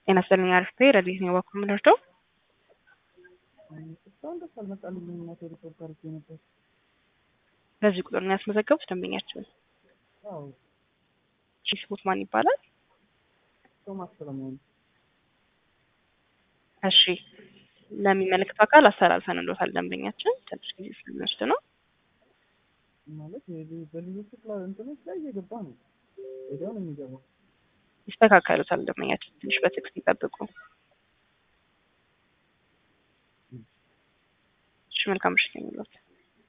ጤና ይስጥልኝ አሪፍ ረዲት ነው ወኩ ምንርደው እስካሁን ደስ አልመጣልኝም እና ሪፖርት አድርጌ ነበር። በዚህ ቁጥር ነው ያስመዘገቡት ደንበኛችን? አዎ። ስሙት ማን ይባላል? ቶማስ ሰለሞን። እሺ ለሚመለከተው አካል አስተላልፈን እንደታል ደንበኛችን ትንሽ ጊዜ ስለሚወስድ ነው ማለት በሌሎች ላይ እንትኖች ላይ እየገባ ነው ወዲያው ነው የሚገባው። ይስተካከሉታል ደንበኛችን ትንሽ በትዕግስት ይጠብቁ። እሺ መልካም ምሽት ይሁንልዎት።